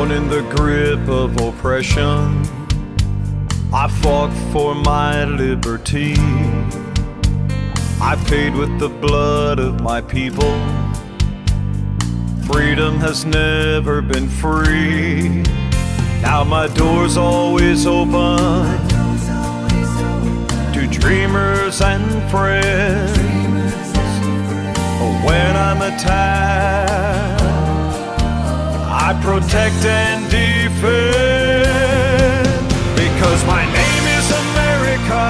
Born in the grip of oppression, I fought for my liberty. I paid with the blood of my people. Freedom has never been free. Now my door's always open to dreamers and friends. When I'm attacked, I protect and defend, because my name is America.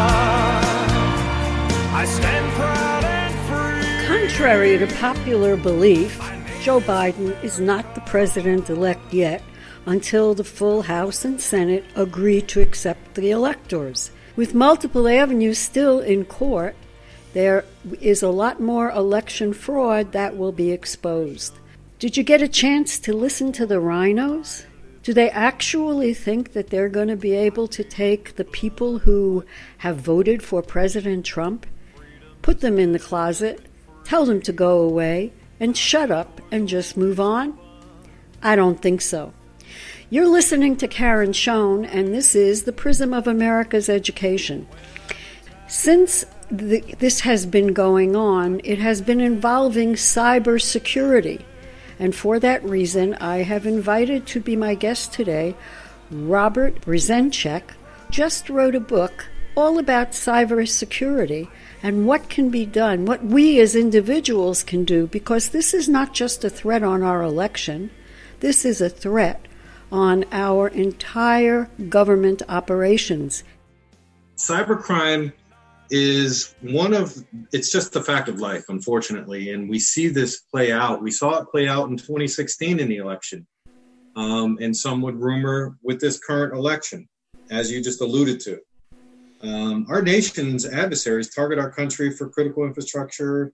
I stand proud and free. Contrary to popular belief, Joe Biden is not the president-elect yet until the full House and Senate agree to accept the electors. With multiple avenues still in court, there is a lot more election fraud that will be exposed. Did you get a chance to listen to the rhinos? Do they actually think that they're going to be able to take the people who have voted for President Trump, put them in the closet, tell them to go away, and shut up and just move on? I don't think so. You're listening to Karen Schoen, and this is the Prism of America's Education. Since this has been going on, it has been involving cybersecurity. And for that reason, I have invited to be my guest today, Robert Brzezinski. Just wrote a book all about cybersecurity and what can be done, what we as individuals can do, because this is not just a threat on our election. This is a threat on our entire government operations. Cybercrime is it's just the fact of life, unfortunately, and we see this play out. We saw it play out in 2016 in the election, and some would rumor with this current election, as you just alluded to. Our nation's adversaries target our country for critical infrastructure,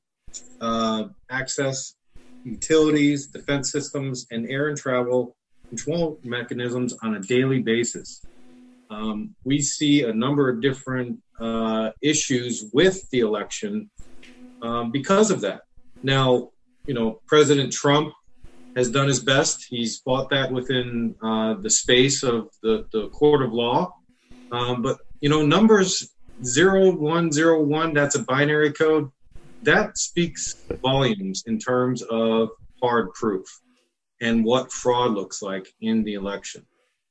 access, utilities, defense systems, and air and travel control mechanisms on a daily basis. We see a number of different issues with the election because of that. Now, President Trump has done his best. He's fought that within the space of the court of law. But, numbers 0101, that's a binary code. That speaks volumes in terms of hard proof and what fraud looks like in the election.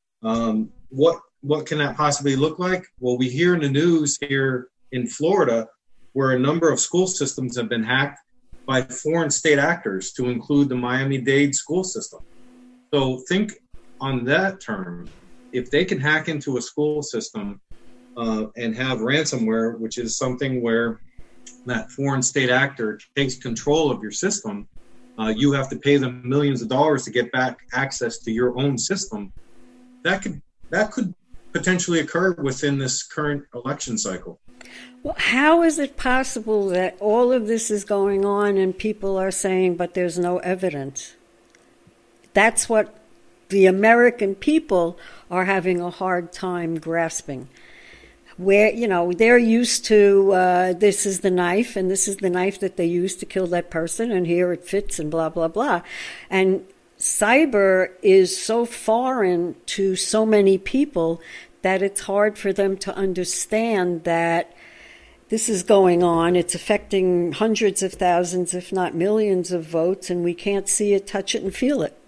What can that possibly look like? Well, we hear in the news here in Florida where a number of school systems have been hacked by foreign state actors, to include the Miami-Dade school system. So think on that term. If they can hack into a school system and have ransomware, which is something where that foreign state actor takes control of your system, you have to pay them millions of dollars to get back access to your own system. That could potentially occur within this current election cycle. Well, how is it possible that all of this is going on and people are saying, but there's no evidence? That's what the American people are having a hard time grasping. Where, they're used to this is the knife, and this is the knife that they used to kill that person, and here it fits, and blah, blah, blah. And cyber is so foreign to so many people that it's hard for them to understand that this is going on. It's affecting hundreds of thousands, if not millions of votes, and we can't see it, touch it, and feel it.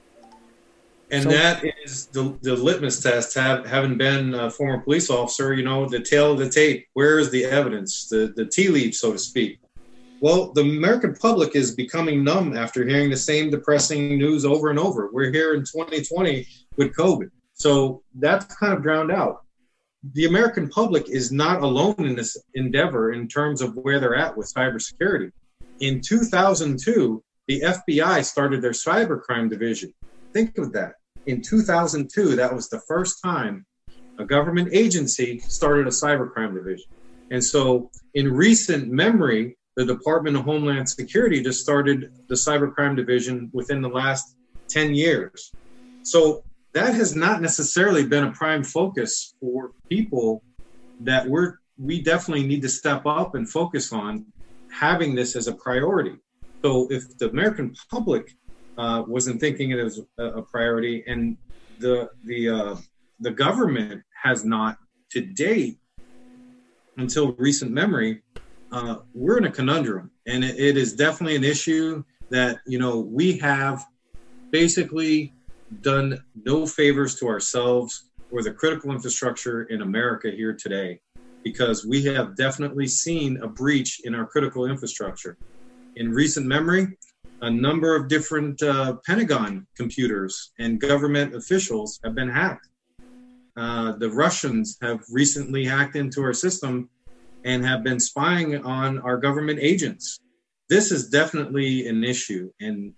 And so, that is the litmus test, having been a former police officer, the tail of the tape. Where is the evidence, the tea leaves, so to speak? Well, the American public is becoming numb after hearing the same depressing news over and over. We're here in 2020 with COVID. So that's kind of drowned out. The American public is not alone in this endeavor in terms of where they're at with cybersecurity. In 2002, the FBI started their cybercrime division. Think of that. In 2002, that was the first time a government agency started a cybercrime division. And so in recent memory, the Department of Homeland Security just started the cybercrime division within the last 10 years. So that has not necessarily been a prime focus for people that we definitely need to step up and focus on having this as a priority. So if the American public wasn't thinking it as a priority, and the government has not to date, until recent memory. We're in a conundrum, and it is definitely an issue that we have basically done no favors to ourselves or the critical infrastructure in America here today, because we have definitely seen a breach in our critical infrastructure. In recent memory, a number of different Pentagon computers and government officials have been hacked. The Russians have recently hacked into our system and have been spying on our government agents. This is definitely an issue. And,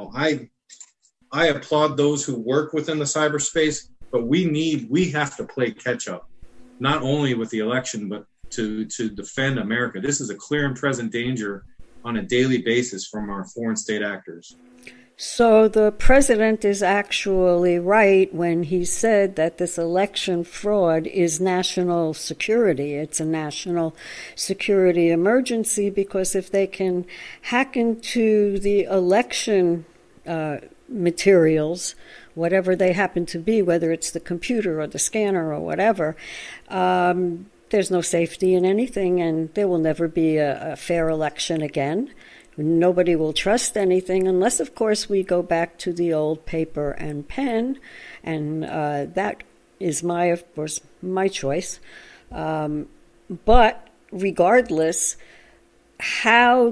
I applaud those who work within the cyberspace, but we have to play catch up, not only with the election, but to defend America. This is a clear and present danger on a daily basis from our foreign state actors. So the president is actually right when he said that this election fraud is national security. It's a national security emergency, because if they can hack into the election materials, whatever they happen to be, whether it's the computer or the scanner or whatever, there's no safety in anything, and there will never be a fair election again. Nobody will trust anything unless, of course, we go back to the old paper and pen, and that is of course, my choice. But regardless, I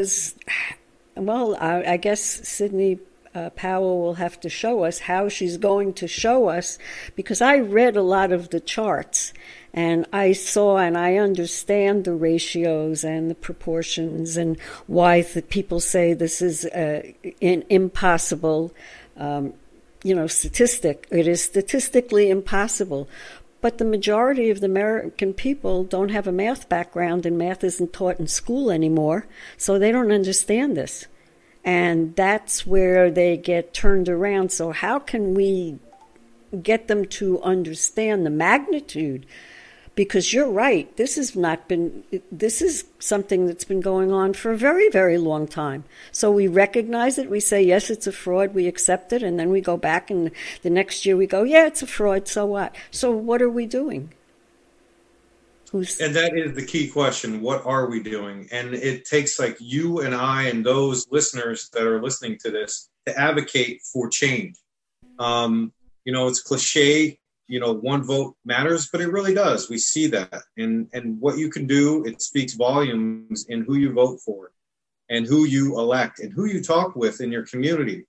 guess Sidney Powell will have to show us how she's going to show us, because I read a lot of the charts, and I saw and I understand the ratios and the proportions and why people say this is an impossible, statistic. It is statistically impossible. But the majority of the American people don't have a math background, and math isn't taught in school anymore, so they don't understand this. And that's where they get turned around. So how can we get them to understand the magnitude? Because you're right, this is something that's been going on for a very, very long time. So we recognize it, we say, yes, it's a fraud, we accept it, and then we go back and the next year we go, yeah, it's a fraud, so what? So what are we doing? And that is the key question. What are we doing? And it takes like you and I and those listeners that are listening to this to advocate for change. It's cliche, one vote matters, but it really does. We see that. And what you can do, it speaks volumes in who you vote for and who you elect and who you talk with in your community.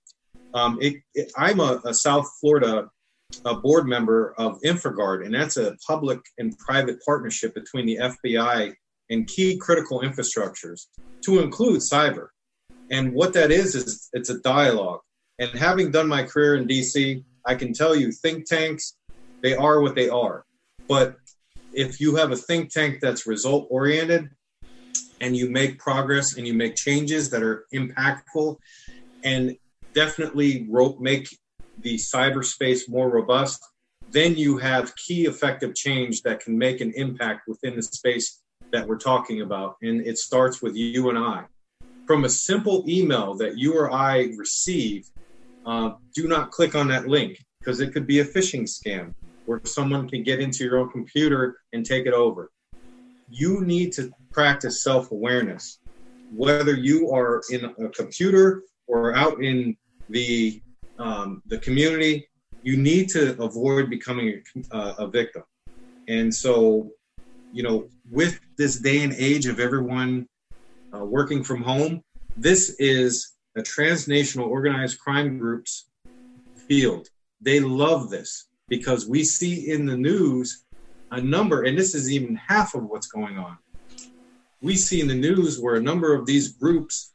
I'm a South Florida board member of InfraGard, and that's a public and private partnership between the FBI and key critical infrastructures to include cyber. And what that is it's a dialogue. And having done my career in DC, I can tell you think tanks, they are what they are. But if you have a think tank that's result oriented and you make progress and you make changes that are impactful and definitely make the cyberspace more robust, then you have key effective change that can make an impact within the space that we're talking about. And it starts with you and I. From a simple email that you or I receive, do not click on that link, because it could be a phishing scam where someone can get into your own computer and take it over. You need to practice self-awareness, whether you are in a computer or out in the community. You need to avoid becoming a victim. And so, with this day and age of everyone working from home, this is a transnational organized crime group's field. They love this because we see in the news a number, and this is even half of what's going on. We see in the news where a number of these groups,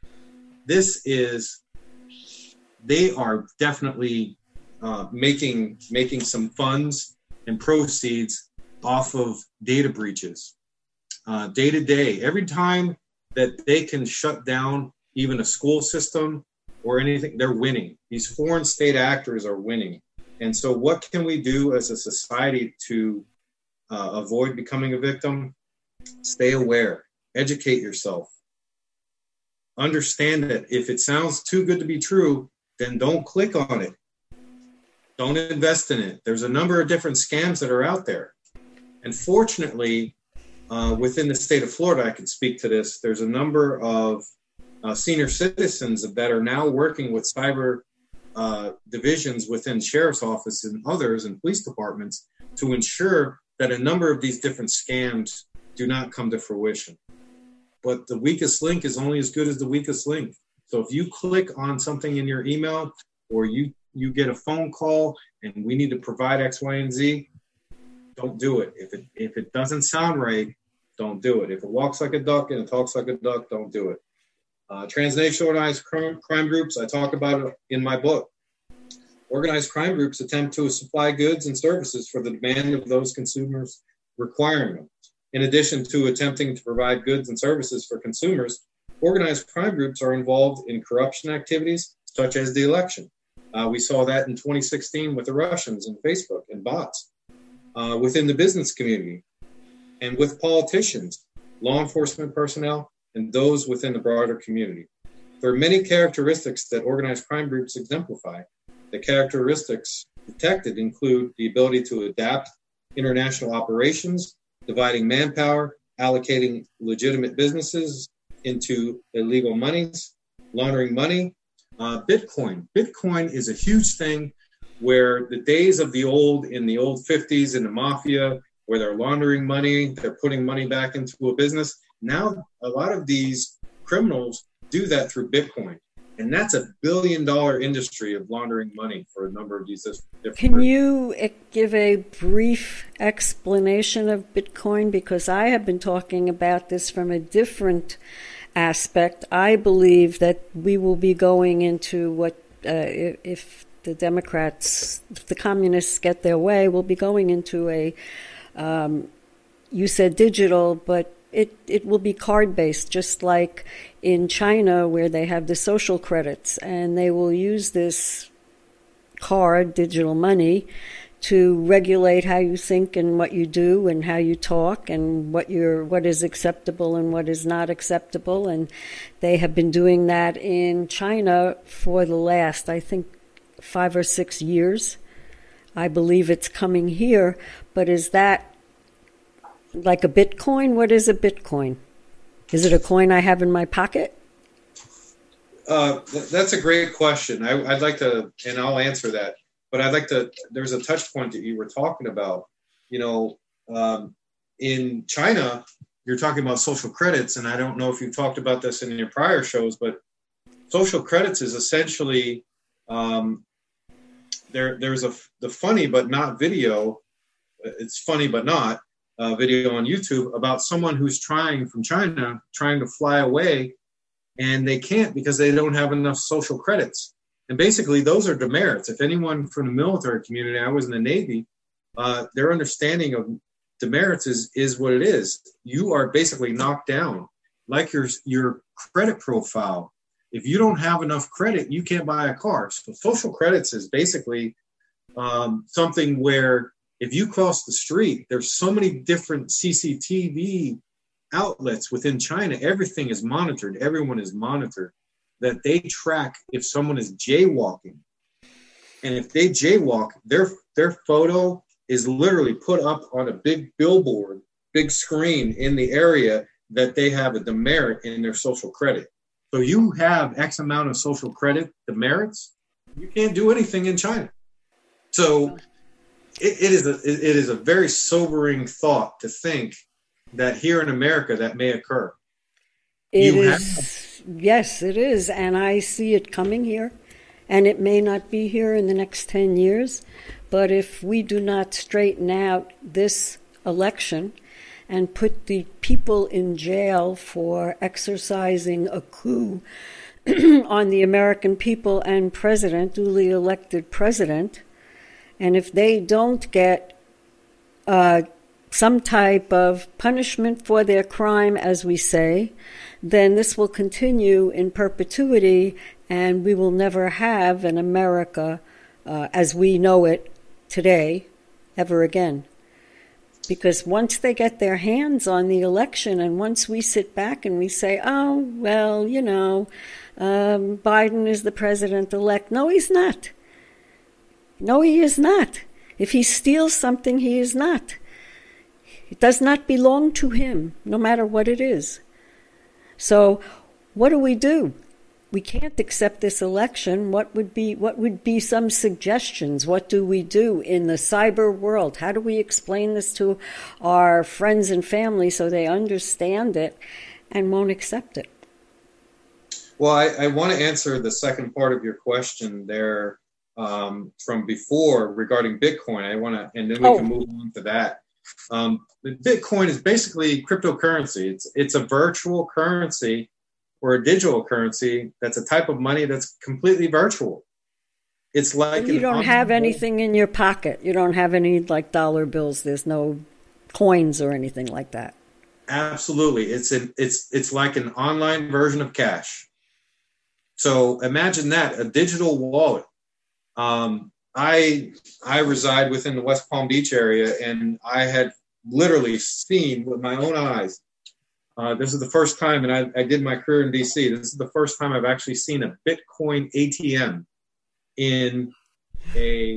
they are definitely making some funds and proceeds off of data breaches. Day to day, every time that they can shut down even a school system or anything, they're winning. These foreign state actors are winning. And so what can we do as a society to avoid becoming a victim? Stay aware, educate yourself. Understand that if it sounds too good to be true, then don't click on it. Don't invest in it. There's a number of different scams that are out there. And fortunately, within the state of Florida, I can speak to this, there's a number of senior citizens that are now working with cyber divisions within sheriff's office and others and police departments to ensure that a number of these different scams do not come to fruition. But the weakest link is only as good as the weakest link. So if you click on something in your email or you get a phone call and we need to provide X, Y, and Z, don't do it. If it doesn't sound right, don't do it. If it walks like a duck and it talks like a duck, don't do it. Transnational organized crime groups, I talk about it in my book. Organized crime groups attempt to supply goods and services for the demand of those consumers requiring them. In addition to attempting to provide goods and services for consumers, organized crime groups are involved in corruption activities such as the election. We saw that in 2016 with the Russians and Facebook and bots. Within the business community and with politicians, law enforcement personnel, and those within the broader community. There are many characteristics that organized crime groups exemplify. The characteristics detected include the ability to adapt international operations, dividing manpower, allocating legitimate businesses into illegal monies, laundering money. Bitcoin. Bitcoin is a huge thing where the days of the old, in the old 50s in the mafia, where they're laundering money, they're putting money back into a business. Now, a lot of these criminals do that through Bitcoin. And that's $1 billion industry of laundering money for a number of these different. Can you give a brief explanation of Bitcoin? Because I have been talking about this from a different aspect. I believe that we will be going into what, if the Democrats, if the communists get their way, we'll be going into a, you said digital, but it will be card-based, just like in China where they have the social credits, and they will use this card, digital money, to regulate how you think and what you do and how you talk and what is acceptable and what is not acceptable. And they have been doing that in China for the last, I think, 5 or 6 years. I believe it's coming here, but is that like a Bitcoin? What is a Bitcoin? Is it a coin I have in my pocket? That's a great question. I'd like to, and I'll answer that, but I'd like to, there's a touch point that you were talking about. You know, in China, you're talking about social credits, and I don't know if you talked about this in your prior shows, but social credits is essentially, there's the funny but not video, it's funny but not, video on YouTube about someone who's from China, trying to fly away, and they can't because they don't have enough social credits. And basically, those are demerits. If anyone from the military community, I was in the Navy, their understanding of demerits is what it is. You are basically knocked down, like your credit profile. If you don't have enough credit, you can't buy a car. So social credits is basically something where if you cross the street, there's so many different CCTV outlets within China. Everything is monitored. Everyone is monitored, that they track if someone is jaywalking. And if they jaywalk, their photo is literally put up on a big billboard, big screen in the area that they have a demerit in their social credit. So you have X amount of social credit demerits, you can't do anything in China. So it is a very sobering thought to think that here in America that may occur. Yes, it is. And I see it coming here. And it may not be here in the next 10 years. But if we do not straighten out this election and put the people in jail for exercising a coup on the American people and president, duly elected president, and if they don't get some type of punishment for their crime, as we say, then this will continue in perpetuity, and we will never have an America as we know it today ever again. Because once they get their hands on the election, and once we sit back and we say, oh, well, you know, Biden is the president-elect. No, he's not. No, he is not. If he steals something, he is not. It does not belong to him, no matter what it is. So what do? We can't accept this election. What would be some suggestions? What do we do in the cyber world? How do we explain this to our friends and family so they understand it and won't accept it? Well, I want to answer the second part of your question there from before regarding Bitcoin. And then we can move on to that. Bitcoin is basically cryptocurrency. It's a virtual currency or a digital currency that's a type of money that's completely virtual. It's like you don't have anything in your pocket. You don't have any like dollar bills. There's no coins or anything like that. Absolutely. It's like an online version of cash. So imagine that, a digital wallet. I reside within the West Palm Beach area, and I had literally seen with my own eyes. This is the first time, and I did my career in DC. This is the first time I've actually seen a Bitcoin ATM in a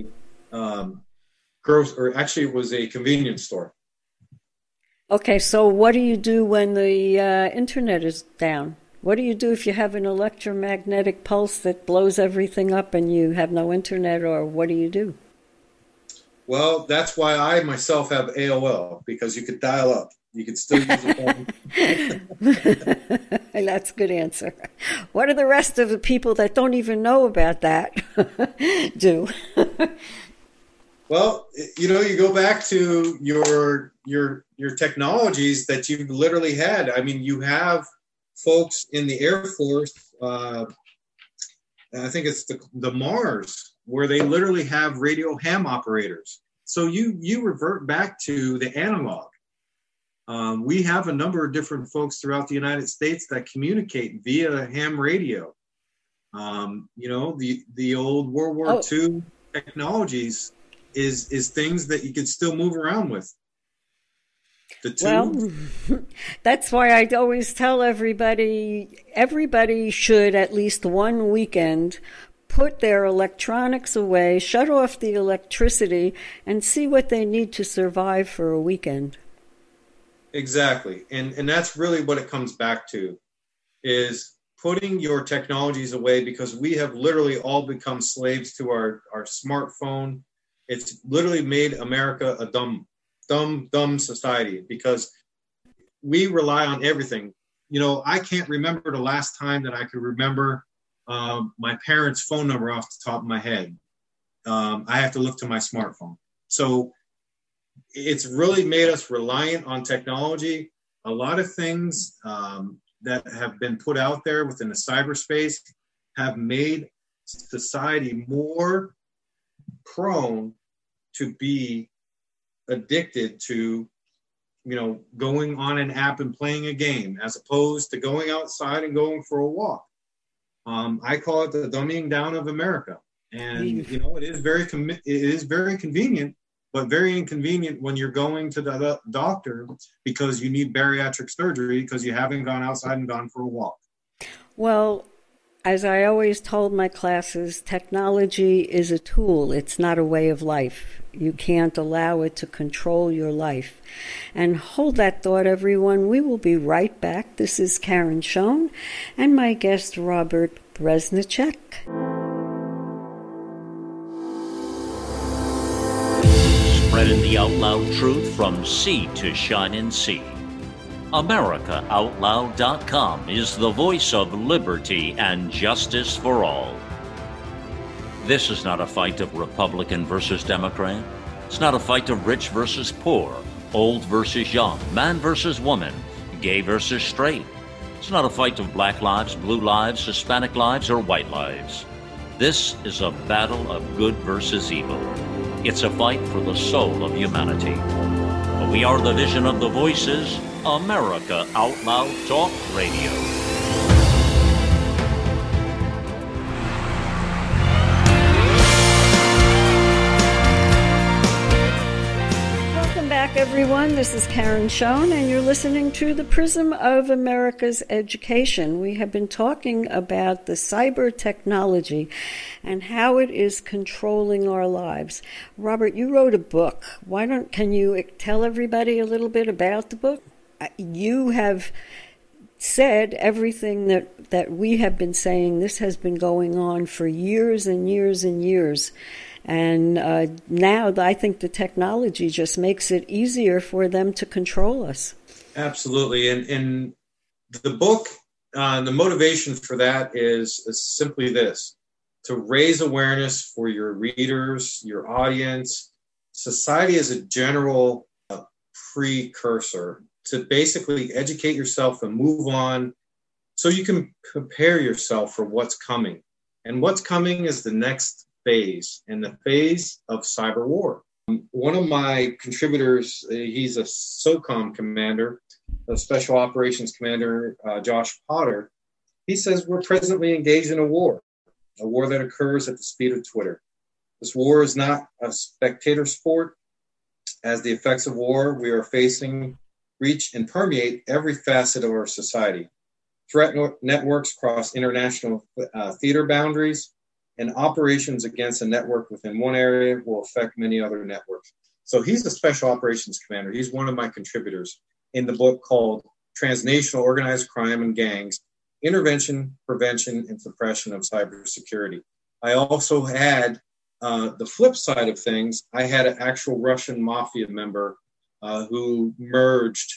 it was a convenience store. Okay, so what do you do when the internet is down? What do you do if you have an electromagnetic pulse that blows everything up and you have no internet, or what do you do? Well, that's why I myself have AOL, because you could dial up. You could still use a phone. That's a good answer. What do the rest of the people that don't even know about that do? Well, you go back to your technologies that you've literally had. I mean, you have folks in the Air Force, I think it's the Mars, where they literally have radio ham operators. So you revert back to the analog. We have a number of different folks throughout the United States that communicate via ham radio. The old World War II technologies is things that you could still move around with. Well, that's why I always tell everybody should at least one weekend put their electronics away, shut off the electricity, and see what they need to survive for a weekend. Exactly. And that's really what it comes back to, is putting your technologies away, because we have literally all become slaves to our smartphone. It's literally made America a dumb society, because we rely on everything. I can't remember the last time that I could remember my parents' phone number off the top of my head. I have to look to my smartphone. So it's really made us reliant on technology. A lot of things that have been put out there within the cyberspace have made society more prone to be addicted to, going on an app and playing a game, as opposed to going outside and going for a walk. I call it the dumbing down of America. And, it is very convenient, but very inconvenient when you're going to the doctor because you need bariatric surgery because you haven't gone outside and gone for a walk. Well, as I always told my classes, technology is a tool. It's not a way of life. You can't allow it to control your life. And hold that thought, everyone. We will be right back. This is Karen Schoen and my guest, Robert Breznicek. Spreading the out loud truth from sea to shining sea. AmericaOutloud.com is the voice of liberty and justice for all. This is not a fight of Republican versus Democrat. It's not a fight of rich versus poor, old versus young, man versus woman, gay versus straight. It's not a fight of black lives, blue lives, Hispanic lives, or white lives. This is a battle of good versus evil. It's a fight for the soul of humanity. We are the vision of the voices, America Out Loud Talk Radio. everyone. This is Karen Schoen, and you're listening to The Prism of America's Education. We have been talking about the cyber technology and how it is controlling our lives. Robert, you wrote a book. Can you tell everybody a little bit about the book? You have said everything that we have been saying. This has been going on for years and years and years. And now I think the technology just makes it easier for them to control us. Absolutely. And the book, the motivation for that is simply this: to raise awareness for your readers, your audience, society as a general precursor, to basically educate yourself and move on so you can prepare yourself for what's coming. And what's coming is the next phase, and the phase of cyber war. One of my contributors, he's a SOCOM commander, a Special Operations Commander, Josh Potter. He says we're presently engaged in a war that occurs at the speed of Twitter. This war is not a spectator sport, as the effects of war we are facing reach and permeate every facet of our society. Threat networks cross international theater boundaries, and operations against a network within one area will affect many other networks. So he's a Special Operations Commander. He's one of my contributors in the book called Transnational Organized Crime and Gangs, Intervention, Prevention, and Suppression of Cybersecurity. I also had the flip side of things. I had an actual Russian mafia member who merged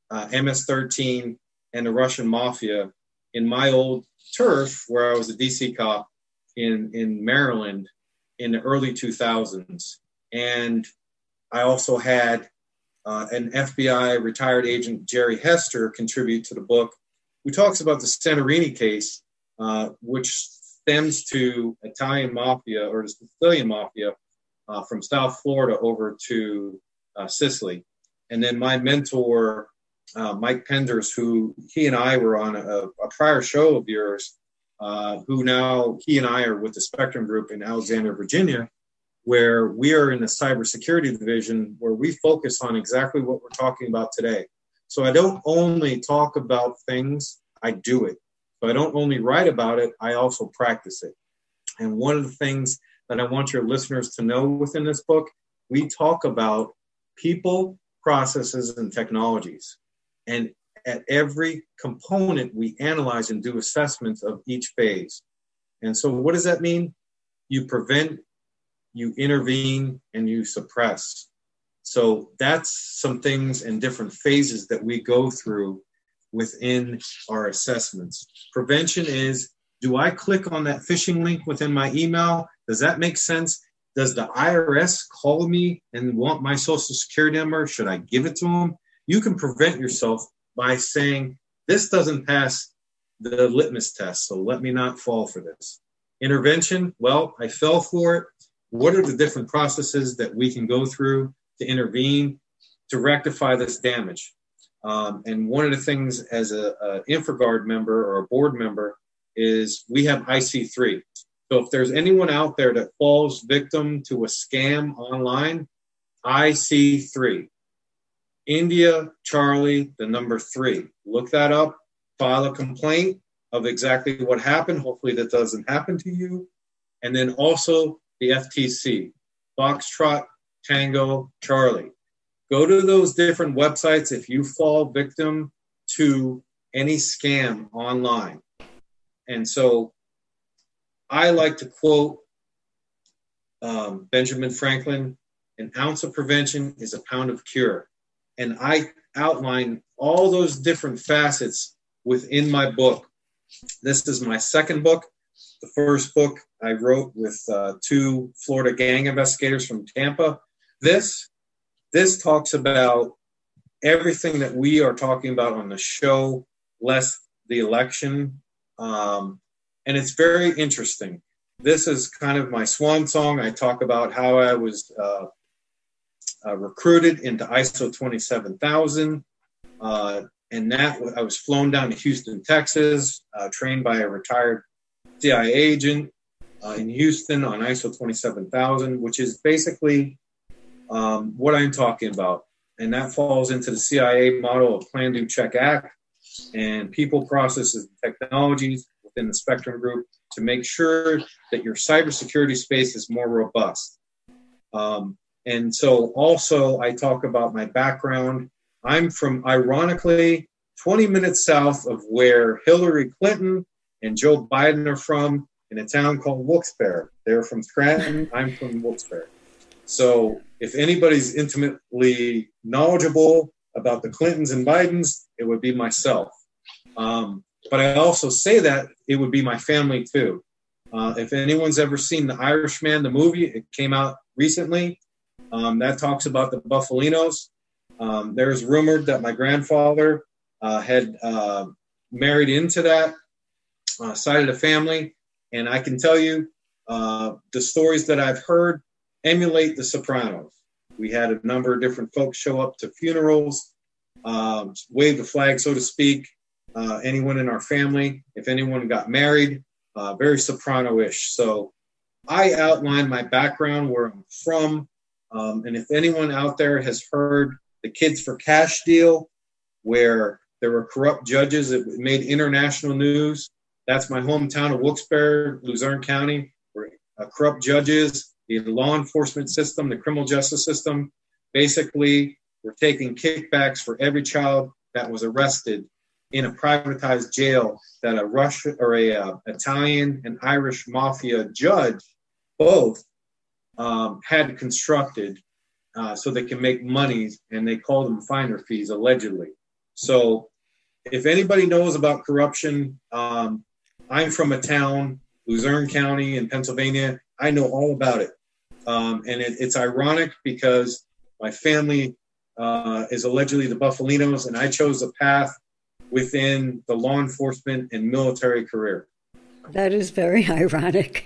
MS-13 and the Russian mafia in my old turf, where I was a DC cop in Maryland in the early 2000s. And I also had an FBI retired agent, Jerry Hester, contribute to the book, who talks about the Santorini case, which stems to Italian mafia, or the Sicilian mafia, from South Florida over to Sicily. And then my mentor, Mike Penders, who he and I were on a prior show of yours, who now he and I are with the Spectrum Group in Alexandria, Virginia, where we are in the cybersecurity division, where we focus on exactly what we're talking about today. So I don't only talk about things, I do it. So I don't only write about it, I also practice it. And one of the things that I want your listeners to know within this book, we talk about people, processes, and technologies. And at every component, we analyze and do assessments of each phase. And so what does that mean? You prevent, you intervene, and you suppress. So that's some things and different phases that we go through within our assessments. Prevention is, do I click on that phishing link within my email? Does that make sense? Does the IRS call me and want my social security number? Should I give it to them? You can prevent yourself by saying, this doesn't pass the litmus test, so let me not fall for this. Intervention, well, I fell for it. What are the different processes that we can go through to intervene, to rectify this damage? And one of the things as a InfraGard member or a board member is we have IC3. So if there's anyone out there that falls victim to a scam online, IC3. India, Charlie, the number 3. Look that up, file a complaint of exactly what happened. Hopefully that doesn't happen to you. And then also the FTC, Foxtrot, Tango, Charlie. Go to those different websites if you fall victim to any scam online. And so I like to quote Benjamin Franklin, an ounce of prevention is a pound of cure. And I outline all those different facets within my book. This is my second book. The first book I wrote with 2 Florida gang investigators from Tampa. This talks about everything that we are talking about on the show, less the election. And it's very interesting. This is kind of my swan song. I talk about how I was recruited into ISO 27000. And that I was flown down to Houston, Texas, trained by a retired CIA agent in Houston on ISO 27000, which is basically what I'm talking about. and that falls into the CIA model of Plan, Do, Check, Act, and people, processes, and technologies within the Spectrum Group to make sure that your cybersecurity space is more robust. And so also I talk about my background. I'm from, ironically, 20 minutes south of where Hillary Clinton and Joe Biden are from, in a town called Wilkes-Barre. They're from Scranton. I'm from Wilkes-Barre. So if anybody's intimately knowledgeable about the Clintons and Bidens, it would be myself. But I also say that it would be my family too. If anyone's ever seen The Irishman, the movie, it came out recently. That talks about the Buffalinos. There's rumored that my grandfather had married into that side of the family. And I can tell you the stories that I've heard emulate The Sopranos. We had a number of different folks show up to funerals, wave the flag, so to speak. Anyone in our family, if anyone got married, very Soprano-ish. So I outlined my background, where I'm from. And if anyone out there has heard the Kids for Cash deal, where there were corrupt judges that made international news, that's my hometown of Wilkes-Barre, Luzerne County, where corrupt judges, the law enforcement system, the criminal justice system, basically were taking kickbacks for every child that was arrested in a privatized jail that a Russian or a Italian and Irish mafia judge both had constructed so they can make money, and they call them finder fees, allegedly. So if anybody knows about corruption, I'm from a town, Luzerne County in Pennsylvania. I know all about it. And it's ironic because my family is allegedly the Buffalinos, and I chose a path within the law enforcement and military career. That is very ironic.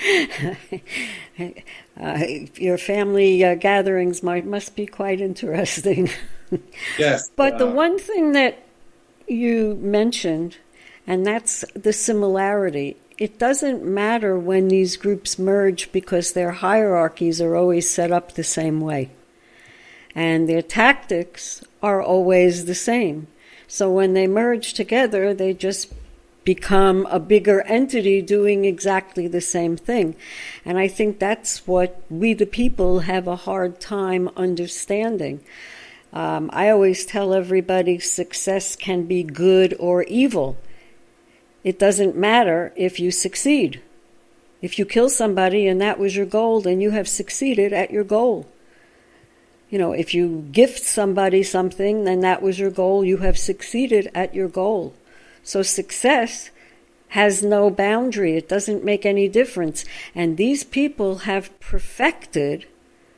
Your family gatherings must be quite interesting. Yes. But the one thing that you mentioned, and that's the similarity. It doesn't matter when these groups merge because their hierarchies are always set up the same way. And their tactics are always the same. So when they merge together, they just become a bigger entity doing exactly the same thing. And I think that's what we the people have a hard time understanding. I always tell everybody success can be good or evil. It doesn't matter if you succeed. If you kill somebody and that was your goal, then you have succeeded at your goal. You know, if you gift somebody something, then that was your goal. You have succeeded at your goal. So success has no boundary. It doesn't make any difference. And these people have perfected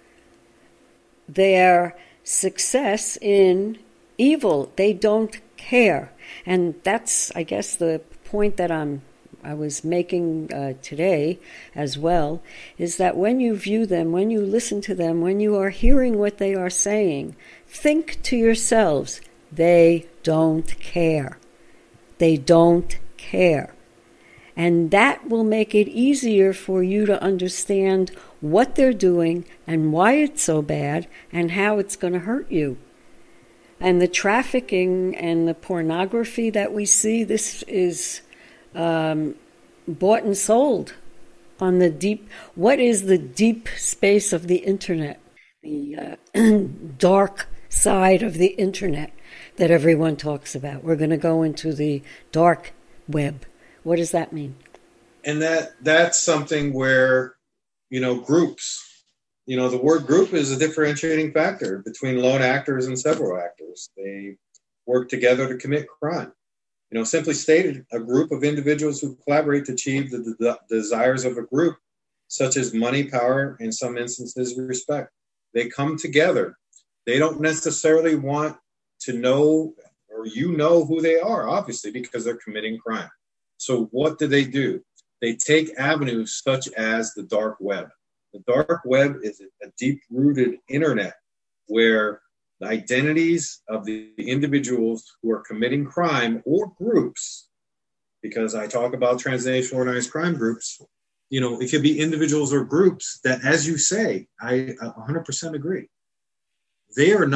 their success in evil. They don't care. And that's, I guess, the point that I was making today as well, is that when you view them, when you listen to them, when you are hearing what they are saying, think to yourselves, they don't care. They don't care. And that will make it easier for you to understand what they're doing and why it's so bad and how it's going to hurt you. And the trafficking and the pornography that we see, this is bought and sold on the deep. What is the deep space of the internet? The dark side of the internet that everyone talks about. We're going to go into the dark web. What does that mean? And that's something where, groups, the word group is a differentiating factor between lone actors and several actors. They work together to commit crime. Simply stated, a group of individuals who collaborate to achieve the desires of a group, such as money, power, in some instances, respect. They come together. They don't necessarily want to know, or who they are, obviously, because they're committing crime. So what do? They take avenues such as the dark web. The dark web is a deep-rooted internet where the identities of the individuals who are committing crime or groups, because I talk about transnational organized crime groups, it could be individuals or groups that, as you say, I 100% agree. They are not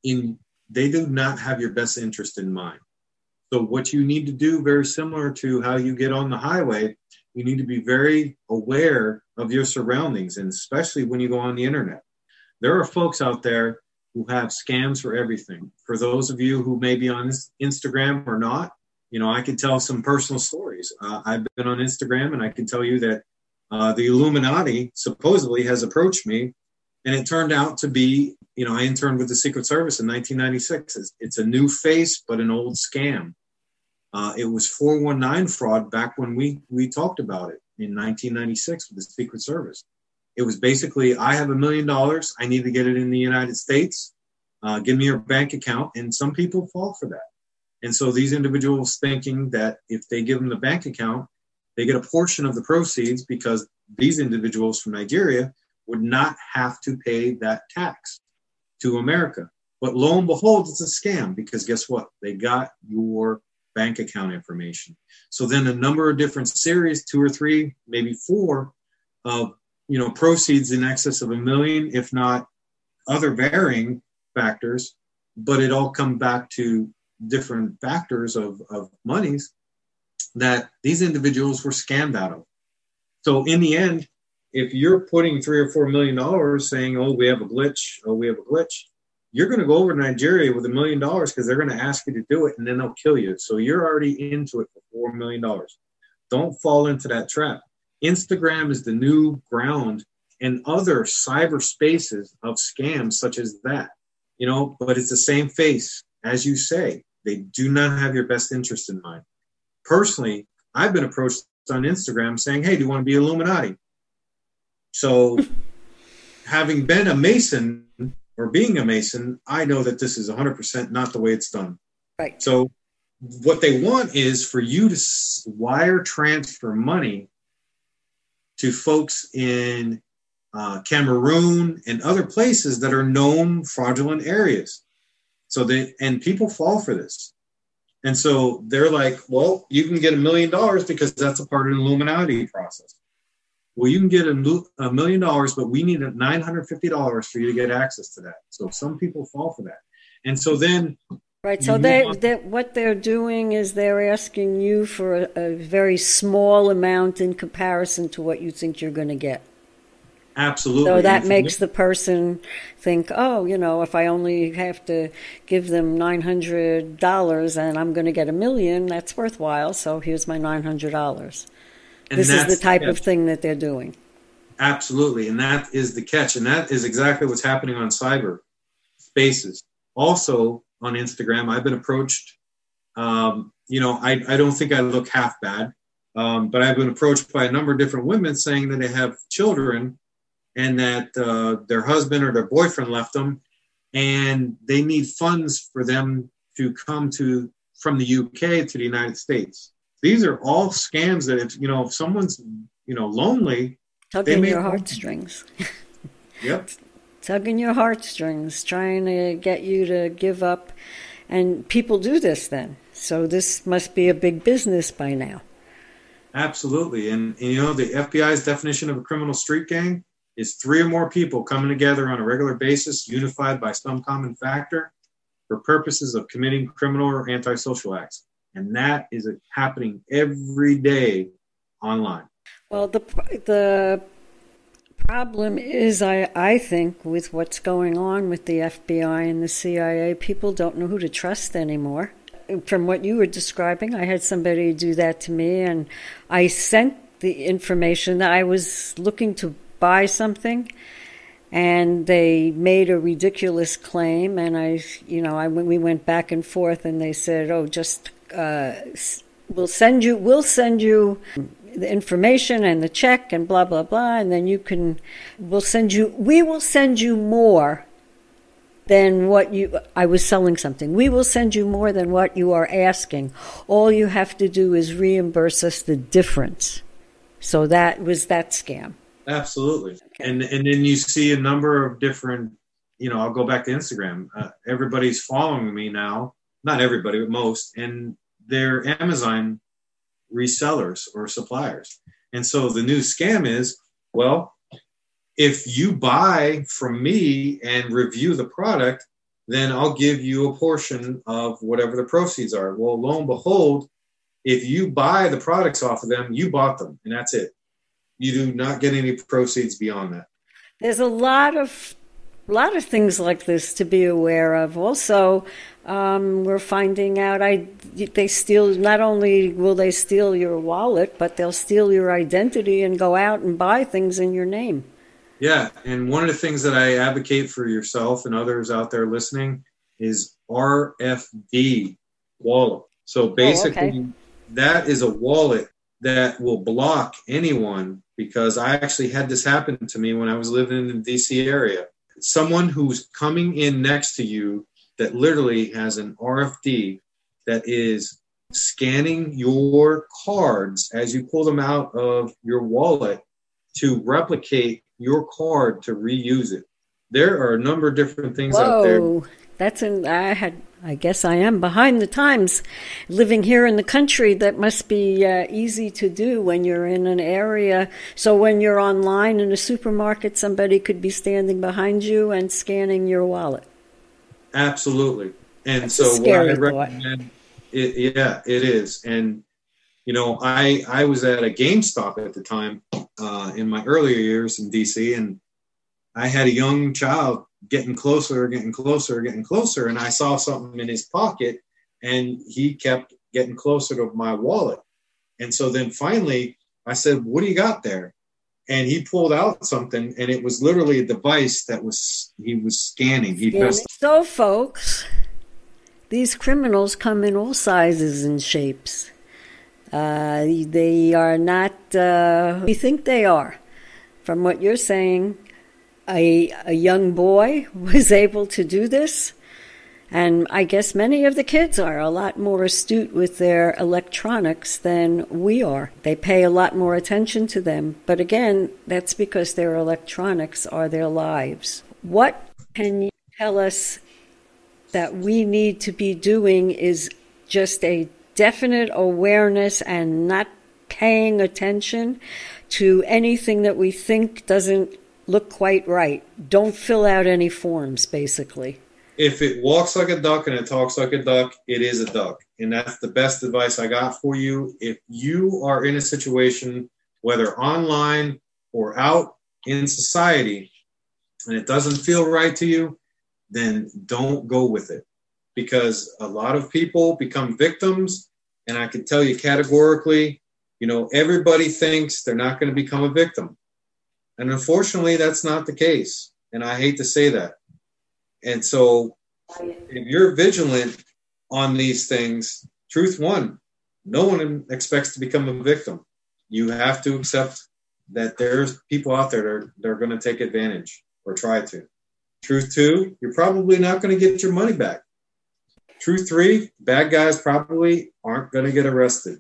they do not have your best interest in mind. So what you need to do, very similar to how you get on the highway, you need to be very aware of your surroundings, and especially when you go on the internet. There are folks out there who have scams for everything. For those of you who may be on Instagram or not, I can tell some personal stories. I've been on Instagram, and I can tell you that the Illuminati supposedly has approached me, and it turned out to be, I interned with the Secret Service in 1996. It's a new face, but an old scam. It was 419 fraud back when we talked about it in 1996 with the Secret Service. It was basically, I have $1 million. I need to get it in the United States. Give me your bank account. And some people fall for that. And so these individuals thinking that if they give them the bank account, they get a portion of the proceeds, because these individuals from Nigeria would not have to pay that tax to America. But lo and behold, it's a scam, because guess what? They got your bank account information. So then a number of different series, 2 or 3, maybe 4 of, proceeds in excess of $1 million, if not other varying factors, but it all come back to different factors of monies that these individuals were scammed out of. So in the end, if you're putting $3 or $4 million saying, we have a glitch, you're going to go over to Nigeria with $1 million, because they're going to ask you to do it, and then they'll kill you. So you're already into it for $4 million. Don't fall into that trap. Instagram is the new ground, and other cyber spaces of scams such as that, but it's the same face. As you say, they do not have your best interest in mind. Personally, I've been approached on Instagram saying, hey, do you want to be Illuminati? So having been a Mason or being a Mason, I know that this is 100% not the way it's done. Right. So what they want is for you to wire transfer money to folks in Cameroon and other places that are known fraudulent areas. So and people fall for this. And so they're like, well, you can get $1 million because that's a part of the Illuminati process. Well, you can get $1 million, but we need $950 for you to get access to that. So some people fall for that. And so then... Right, so what they're doing is they're asking you for a very small amount in comparison to what you think you're going to get. Absolutely. So that makes the person think, if I only have to give them $900 and I'm going to get $1 million, that's worthwhile. So here's my $900. This is the type of thing that they're doing. Absolutely. And that is the catch. And that is exactly what's happening on cyber spaces. Also on Instagram, I've been approached, I don't think I look half bad, but I've been approached by a number of different women saying that they have children and that their husband or their boyfriend left them, and they need funds for them to come from the UK to the United States. These are all scams that if someone's, lonely, tugging your heartstrings. Yep. Tugging your heartstrings, trying to get you to give up. And people do this then. So this must be a big business by now. Absolutely. And the FBI's definition of a criminal street gang is 3 or more people coming together on a regular basis, unified by some common factor for purposes of committing criminal or antisocial acts. And that is happening every day online. Well, the problem is, I think, with what's going on with the FBI and the CIA, people don't know who to trust anymore. From what you were describing, I had somebody do that to me, and I sent the information that I was looking to buy something, and they made a ridiculous claim, and we went back and forth, and they said, we'll send you the information and the check and blah blah blah, and then we will send you more than what I was selling something. We will send you more than what you are asking. All you have to do is reimburse us the difference. So that was that scam. Absolutely. Okay. And then you see a number of different, I'll go back to Instagram. Everybody's following me now. Not everybody, but most. And they're Amazon resellers or suppliers. And so the new scam is, well, if you buy from me and review the product, then I'll give you a portion of whatever the proceeds are. Well, lo and behold, if you buy the products off of them, you bought them, and that's it. You do not get any proceeds beyond that. There's a lot of things like this to be aware of. Also, we're finding out they steal. Not only will they steal your wallet, but they'll steal your identity and go out and buy things in your name. Yeah, and one of the things that I advocate for yourself and others out there listening is RFD wallet. So basically, that is a wallet that will block anyone, because I actually had this happen to me when I was living in the DC area. Someone who's coming in next to you that literally has an RFD that is scanning your cards as you pull them out of your wallet to replicate your card to reuse it. There are a number of different things out there. I guess I am behind the times. Living here in the country, that must be easy to do when you're in an area. So when you're online in a supermarket, somebody could be standing behind you and scanning your wallet. Absolutely. And that's so what I recommend, it is. And, I was at a GameStop at the time in my earlier years in DC, and I had a young child getting closer, and I saw something in his pocket, and he kept getting closer to my wallet. And so then finally I said, "What do you got there?" And he pulled out something, and it was literally a device that he was scanning. So folks, these criminals come in all sizes and shapes. They are not who we think they are. From what you're saying, a young boy was able to do this, and I guess many of the kids are a lot more astute with their electronics than we are. They pay a lot more attention to them, but again, that's because their electronics are their lives. What can you tell us that we need to be doing is just a definite awareness and not paying attention to anything that we think doesn't look quite right. Don't fill out any forms, basically. If it walks like a duck and it talks like a duck, it is a duck. And that's the best advice I got for you. If you are in a situation, whether online or out in society, and it doesn't feel right to you, then don't go with it. Because a lot of people become victims, and I can tell you categorically, everybody thinks they're not going to become a victim. And unfortunately, that's not the case. And I hate to say that. And so if you're vigilant on these things, truth one, no one expects to become a victim. You have to accept that there's people out there that are going to take advantage or try to. Truth two, you're probably not going to get your money back. Truth three, bad guys probably aren't going to get arrested.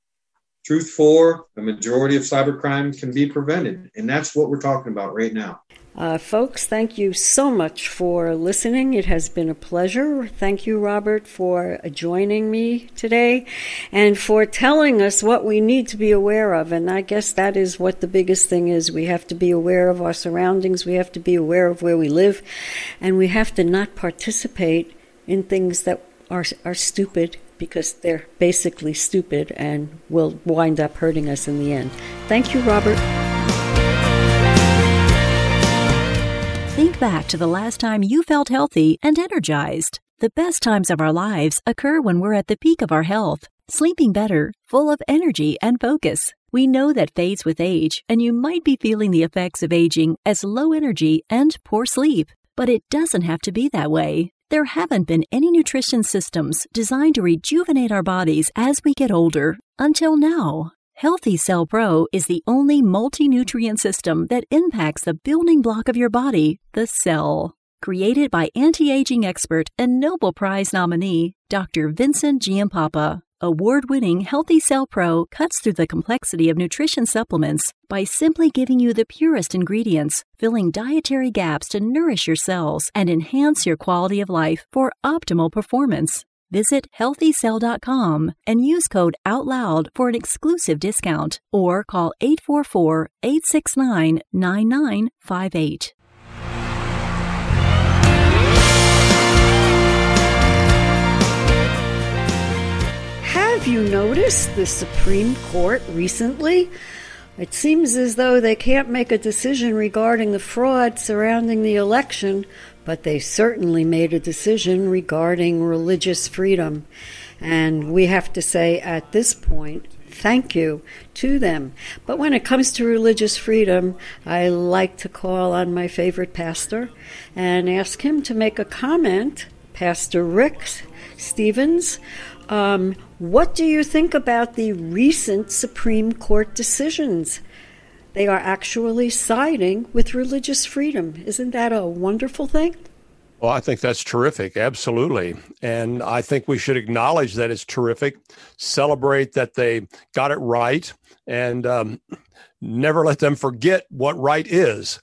Truth four, the majority of cybercrime can be prevented. And that's what we're talking about right now. Folks, thank you so much for listening. It has been a pleasure. Thank you, Robert, for joining me today and for telling us what we need to be aware of. And I guess that is what the biggest thing is. We have to be aware of our surroundings. We have to be aware of where we live. And we have to not participate in things that are stupid, because they're basically stupid and will wind up hurting us in the end. Thank you, Robert. Think back to the last time you felt healthy and energized. The best times of our lives occur when we're at the peak of our health, sleeping better, full of energy and focus. We know that fades with age, and you might be feeling the effects of aging as low energy and poor sleep. But it doesn't have to be that way. There haven't been any nutrition systems designed to rejuvenate our bodies as we get older until now. Healthy Cell Pro is the only multi-nutrient system that impacts the building block of your body, the cell. Created by anti-aging expert and Nobel Prize nominee, Dr. Vincent Giampapa. Award-winning Healthy Cell Pro cuts through the complexity of nutrition supplements by simply giving you the purest ingredients, filling dietary gaps to nourish your cells and enhance your quality of life for optimal performance. Visit HealthyCell.com and use code OUTLOUD for an exclusive discount, or call 844-869-9958. you noticed the Supreme Court recently? It seems as though they can't make a decision regarding the fraud surrounding the election, but they certainly made a decision regarding religious freedom. And we have to say at this point, thank you to them. But when it comes to religious freedom, I like to call on my favorite pastor and ask him to make a comment. Pastor Rick Stevens, what do you think about the recent Supreme Court decisions? They are actually siding with religious freedom. Isn't that a wonderful thing? Well, I think that's terrific. Absolutely. And I think we should acknowledge that it's terrific, celebrate that they got it right, and never let them forget what right is.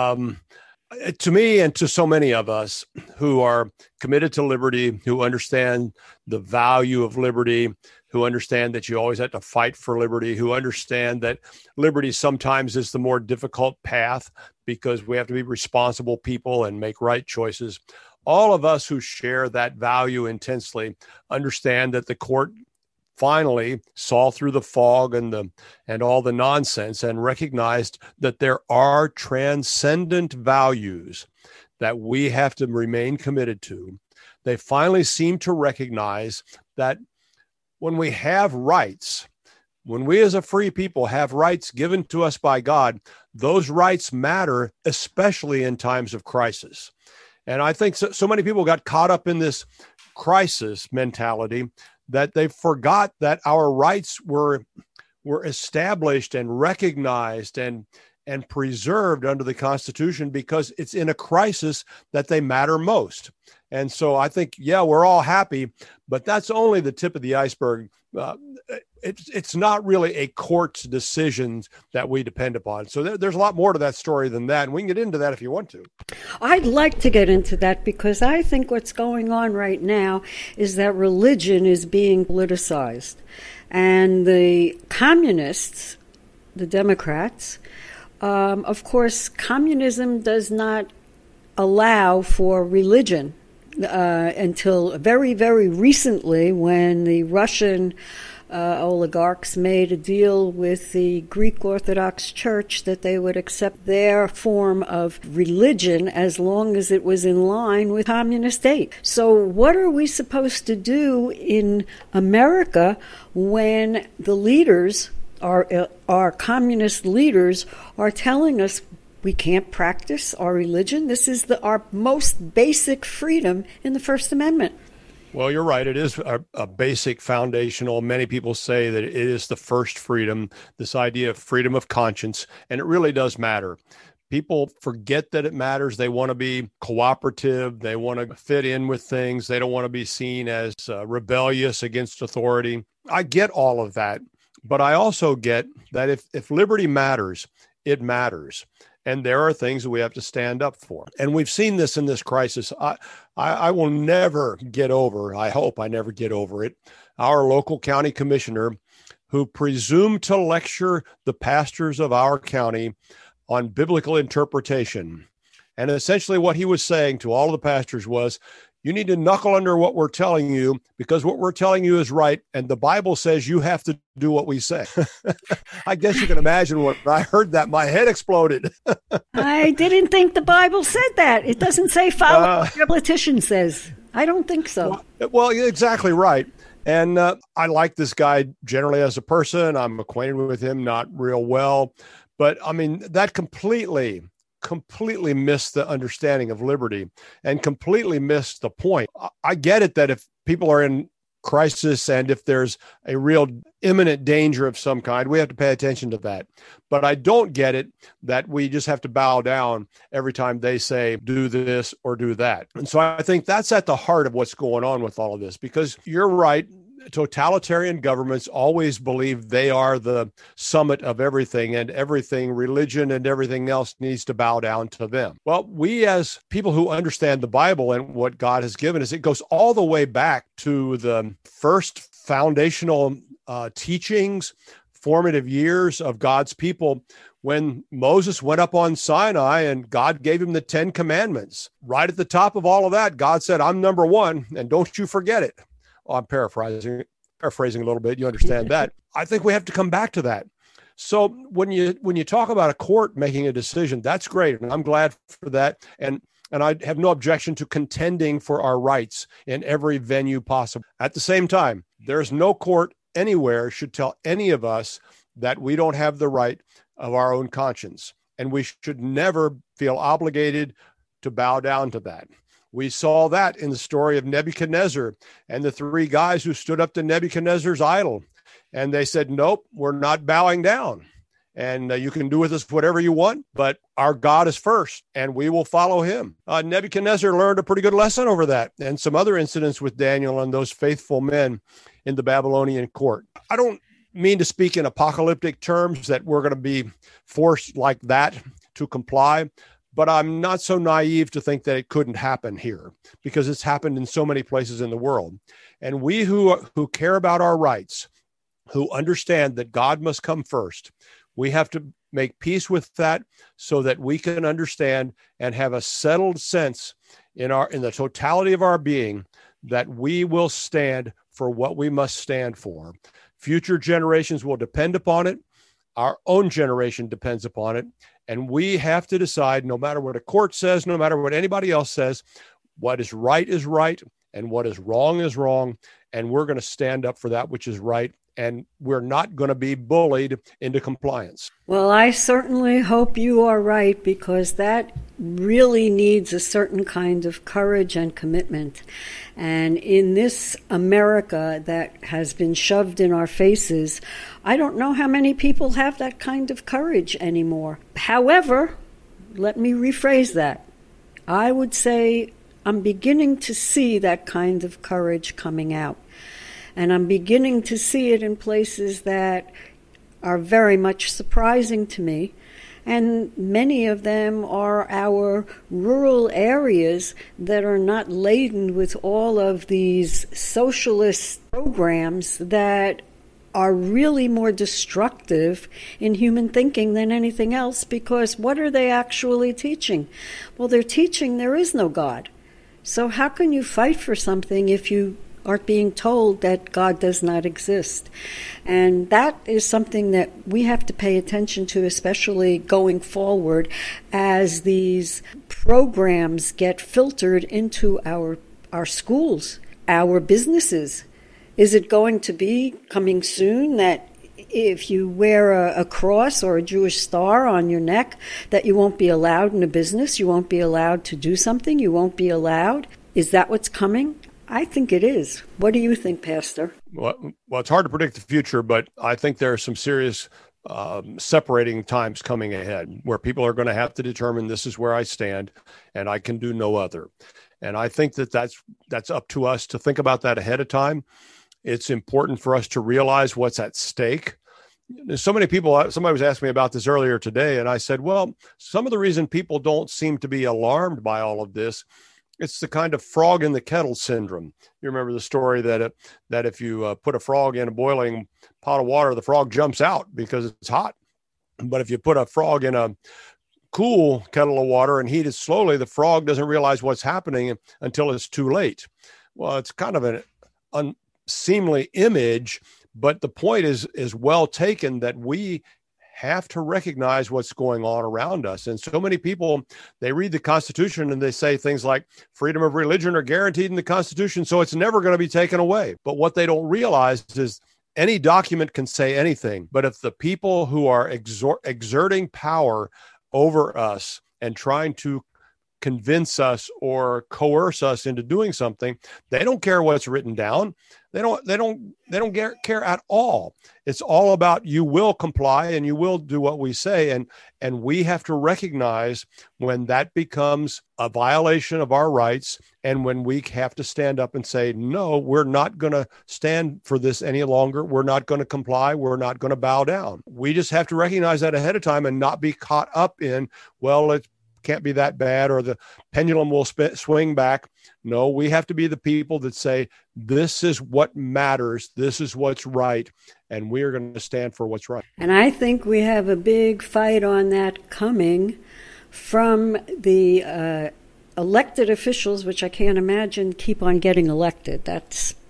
To me and to so many of us who are committed to liberty, who understand the value of liberty, who understand that you always have to fight for liberty, who understand that liberty sometimes is the more difficult path because we have to be responsible people and make right choices. All of us who share that value intensely understand that the court finally saw through the fog and all the nonsense and recognized that there are transcendent values that we have to remain committed to. They finally seem to recognize that when we have rights, when we as a free people have rights given to us by God, those rights matter, especially in times of crisis. And I think so many people got caught up in this crisis mentality that they forgot that our rights were established and recognized and preserved under the Constitution because it's in a crisis that they matter most. And so I think, yeah, we're all happy, but that's only the tip of the iceberg. It's not really a court's decisions that we depend upon. So there's a lot more to that story than that. And we can get into that if you want to. I'd like to get into that because I think what's going on right now is that religion is being politicized. And the communists, the Democrats, of course, communism does not allow for religion until very, very recently when the Russian oligarchs made a deal with the Greek Orthodox Church that they would accept their form of religion as long as it was in line with communist state. So what are we supposed to do in America when the leaders, our communist leaders, are telling us we can't practice our religion? This is our most basic freedom in the First Amendment. Well, you're right. It is a basic foundational. Many people say that it is the first freedom, this idea of freedom of conscience, and it really does matter. People forget that it matters. They want to be cooperative. They want to fit in with things. They don't want to be seen as rebellious against authority. I get all of that, but I also get that if liberty matters, it matters. And there are things that we have to stand up for. And we've seen this in this crisis. I will never get over, I hope I never get over it, our local county commissioner who presumed to lecture the pastors of our county on biblical interpretation. And essentially what he was saying to all of the pastors was, you need to knuckle under what we're telling you because what we're telling you is right. And the Bible says you have to do what we say. I guess you can imagine when I heard that, my head exploded. I didn't think the Bible said that. It doesn't say follow what your politician says. I don't think so. Well, exactly right. And I like this guy generally as a person. I'm acquainted with him, not real well. But I mean, that completely missed the understanding of liberty and completely missed the point. I get it that if people are in crisis and if there's a real imminent danger of some kind, we have to pay attention to that. But I don't get it that we just have to bow down every time they say, do this or do that. And so I think that's at the heart of what's going on with all of this, because you're right. Totalitarian governments always believe they are the summit of everything, and everything, religion and everything else, needs to bow down to them. Well, we as people who understand the Bible and what God has given us, it goes all the way back to the first foundational teachings, formative years of God's people, when Moses went up on Sinai and God gave him the 10 commandments. Right at the top of all of that, God said, I'm number one, and don't you forget it. I'm paraphrasing. paraphrasing a little bit, you understand that. I think we have to come back to that. So when you talk about a court making a decision, that's great. And I'm glad for that. And I have no objection to contending for our rights in every venue possible. At the same time, there's no court anywhere should tell any of us that we don't have the right of our own conscience. And we should never feel obligated to bow down to that. We saw that in the story of Nebuchadnezzar and the three guys who stood up to Nebuchadnezzar's idol. And they said, nope, we're not bowing down. And you can do with us whatever you want, but our God is first, and we will follow him. Nebuchadnezzar learned a pretty good lesson over that, and some other incidents with Daniel and those faithful men in the Babylonian court. I don't mean to speak in apocalyptic terms that we're going to be forced like that to comply, but I'm not so naive to think that it couldn't happen here, because it's happened in so many places in the world. And we who care about our rights, who understand that God must come first, we have to make peace with that so that we can understand and have a settled sense in the totality of our being that we will stand for what we must stand for. Future generations will depend upon it. Our own generation depends upon it. And we have to decide, no matter what a court says, no matter what anybody else says, what is right and what is wrong. And we're going to stand up for that which is right. And we're not going to be bullied into compliance. Well, I certainly hope you are right, because that really needs a certain kind of courage and commitment. And in this America that has been shoved in our faces, I don't know how many people have that kind of courage anymore. However, let me rephrase that. I would say I'm beginning to see that kind of courage coming out. And I'm beginning to see it in places that are very much surprising to me. And many of them are our rural areas that are not laden with all of these socialist programs that are really more destructive in human thinking than anything else, because what are they actually teaching? Well, they're teaching there is no God. So how can you fight for something if you are being told that God does not exist? And that is something that we have to pay attention to, especially going forward as these programs get filtered into our schools, our businesses. Is it going to be coming soon that if you wear a cross or a Jewish star on your neck, that you won't be allowed in a business, you won't be allowed to do something, you won't be allowed? Is that what's coming? I think it is. What do you think, Pastor? Well, it's hard to predict the future, but I think there are some serious separating times coming ahead where people are going to have to determine this is where I stand and I can do no other. And I think that's up to us to think about that ahead of time. It's important for us to realize what's at stake. There's so many people, somebody was asking me about this earlier today, and I said, well, some of the reason people don't seem to be alarmed by all of this, it's the kind of frog in the kettle syndrome. You remember the story that if you put a frog in a boiling pot of water, the frog jumps out because it's hot. But if you put a frog in a cool kettle of water and heat it slowly, the frog doesn't realize what's happening until it's too late. Well, it's kind of an unseemly image, but the point is well taken, that we have to recognize what's going on around us. And so many people, they read the Constitution and they say things like freedom of religion are guaranteed in the Constitution, so it's never going to be taken away. But what they don't realize is any document can say anything, but if the people who are exerting power over us and trying to convince us or coerce us into doing something, they don't care what's written down. They don't care at all. It's all about you will comply and you will do what we say. And we have to recognize when that becomes a violation of our rights, and when we have to stand up and say, no, we're not going to stand for this any longer. We're not going to comply. We're not going to bow down. We just have to recognize that ahead of time and not be caught up in, well, it can't be that bad, or the pendulum will swing back. No, we have to be the people that say, this is what matters. This is what's right. And we are going to stand for what's right. And I think we have a big fight on that coming from the elected officials, which I can't imagine keep on getting elected. That's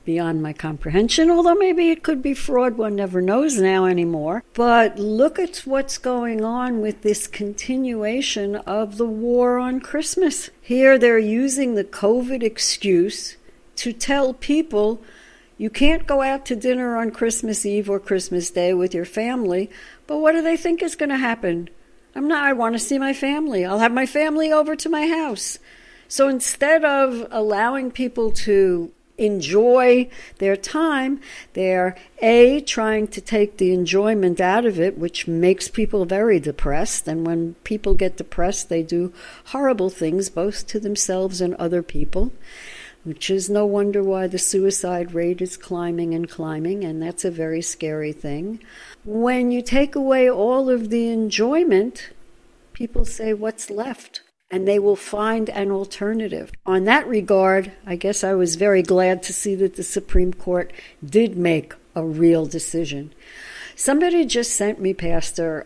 beyond my comprehension, although maybe it could be fraud. One never knows now anymore. But look at what's going on with this continuation of the war on Christmas. Here they're using the COVID excuse to tell people you can't go out to dinner on Christmas Eve or Christmas Day with your family. But what do they think is going to happen? I want to see my family. I'll have my family over to my house. So instead of allowing people to enjoy their time, they're trying to take the enjoyment out of it, which makes people very depressed. And when people get depressed, they do horrible things, both to themselves and other people, which is no wonder why the suicide rate is climbing and climbing, and that's a very scary thing. When you take away all of the enjoyment, people say, what's left? And they will find an alternative. On that regard, I guess I was very glad to see that the Supreme Court did make a real decision. Somebody just sent me, Pastor,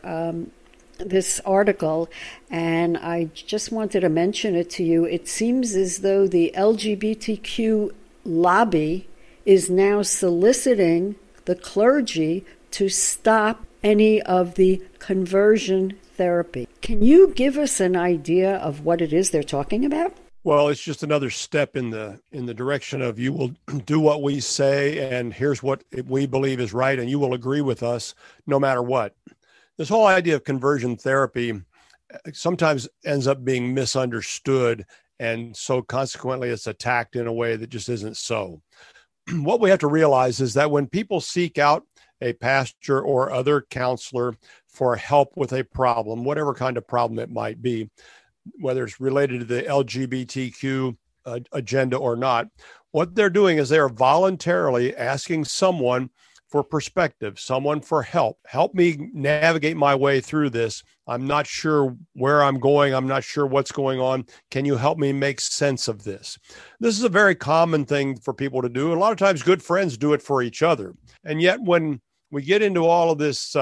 this article, and I just wanted to mention it to you. It seems as though the LGBTQ lobby is now soliciting the clergy to stop any of the conversion therapy. Can you give us an idea of what it is they're talking about? Well, it's just another step in the direction of you will do what we say, and here's what we believe is right, and you will agree with us no matter what. This whole idea of conversion therapy sometimes ends up being misunderstood, and so consequently it's attacked in a way that just isn't so. What we have to realize is that when people seek out a pastor or other counselor for help with a problem, whatever kind of problem it might be, whether it's related to the LGBTQ agenda or not, what they're doing is they are voluntarily asking someone for perspective, someone for help. Help me navigate my way through this. I'm not sure where I'm going. I'm not sure what's going on. Can you help me make sense of this? This is a very common thing for people to do. A lot of times good friends do it for each other. And yet when we get into all of this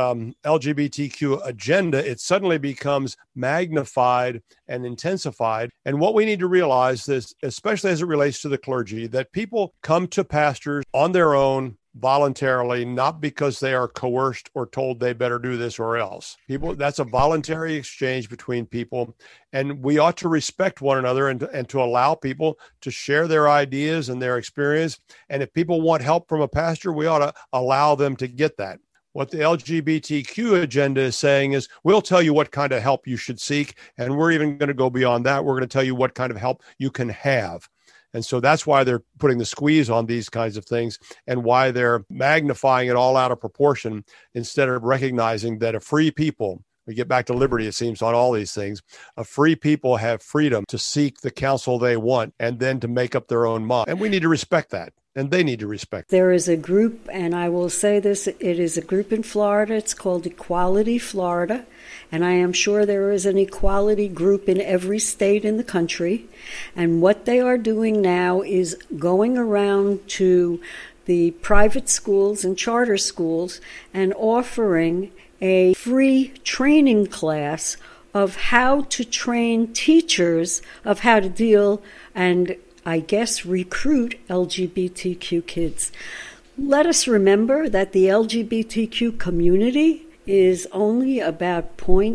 LGBTQ agenda, it suddenly becomes magnified and intensified. And what we need to realize is, especially as it relates to the clergy, that people come to pastors on their own voluntarily, not because they are coerced or told they better do this or else. That's a voluntary exchange between people, and we ought to respect one another and to allow people to share their ideas and their experience. And if people want help from a pastor, we ought to allow them to get that. What the LGBTQ agenda is saying is, we'll tell you what kind of help you should seek, and we're even going to go beyond that. We're going to tell you what kind of help you can have. And so that's why they're putting the squeeze on these kinds of things, and why they're magnifying it all out of proportion instead of recognizing that a free people, we get back to liberty, it seems, on all these things, a free people have freedom to seek the counsel they want and then to make up their own mind. And we need to respect that. And they need to respect. There is a group, and I will say this, it is a group in Florida. It's called Equality Florida. And I am sure there is an equality group in every state in the country. And what they are doing now is going around to the private schools and charter schools and offering a free training class of how to train teachers of how to deal and I guess recruit LGBTQ kids. Let us remember that the LGBTQ community is only about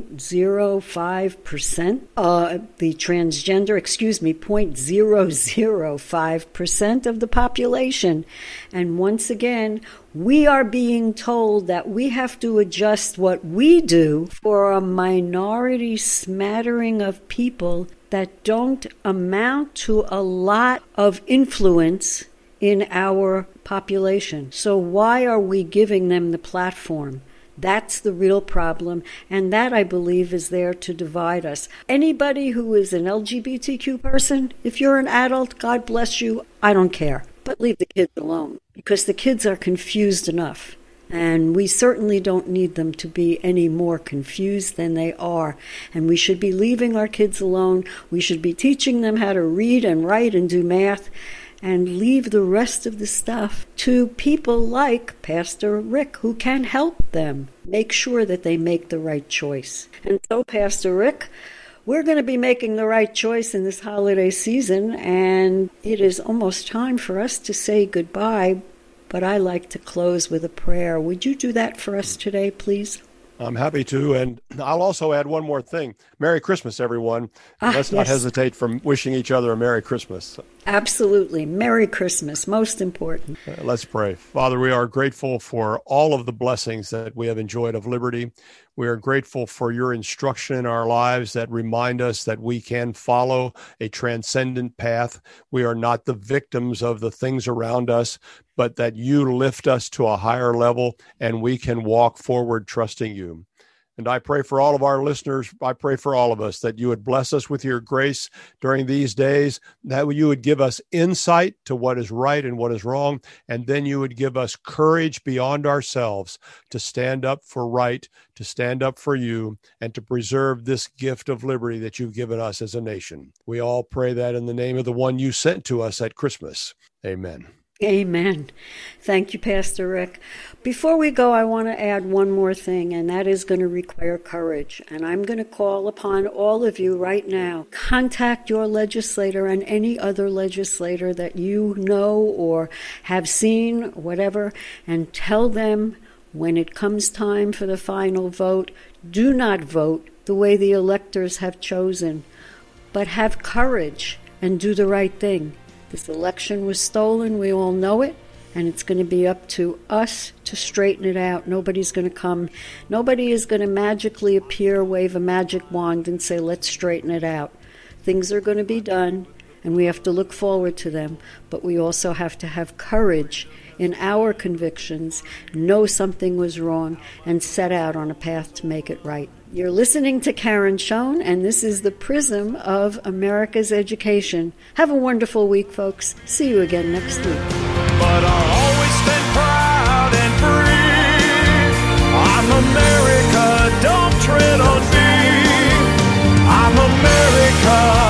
0.05%. The transgender, 0.005% of the population. And once again, we are being told that we have to adjust what we do for a minority smattering of people that don't amount to a lot of influence in our population. So why are we giving them the platform? That's the real problem, and that, I believe, is there to divide us. Anybody who is an LGBTQ person, if you're an adult, God bless you, I don't care. But leave the kids alone, because the kids are confused enough. And we certainly don't need them to be any more confused than they are. And we should be leaving our kids alone. We should be teaching them how to read and write and do math, and leave the rest of the stuff to people like Pastor Rick, who can help them make sure that they make the right choice. And so, Pastor Rick, We're going to be making the right choice in this holiday season, and it is almost time for us to say goodbye, but I like to close with a prayer. Would you do that for us today, please? I'm happy to, and I'll also add one more thing. Merry Christmas, everyone. Let's not hesitate from wishing each other a Merry Christmas. Absolutely. Merry Christmas, most important. Let's pray. Father, we are grateful for all of the blessings that we have enjoyed of liberty. We are grateful for your instruction in our lives that remind us that we can follow a transcendent path. We are not the victims of the things around us, but that you lift us to a higher level and we can walk forward trusting you. And I pray for all of our listeners, I pray for all of us that you would bless us with your grace during these days, that you would give us insight to what is right and what is wrong, and then you would give us courage beyond ourselves to stand up for right, to stand up for you, and to preserve this gift of liberty that you've given us as a nation. We all pray that in the name of the one you sent to us at Christmas. Amen. Amen. Thank you, Pastor Rick. Before we go, I want to add one more thing, and that is going to require courage. And I'm going to call upon all of you right now. Contact your legislator and any other legislator that you know or have seen, whatever, and tell them when it comes time for the final vote, do not vote the way the electors have chosen, but have courage and do the right thing. This election was stolen, we all know it, and it's going to be up to us to straighten it out. Nobody is going to magically appear, wave a magic wand, and say, let's straighten it out. Things are going to be done, and we have to look forward to them, but we also have to have courage in our convictions, know something was wrong, and set out on a path to make it right. You're listening to Karen Schoen, and this is the Prism of America's Education. Have a wonderful week, folks. See you again next week. But I'll always stand proud and free. I'm America, don't tread on me. I'm America.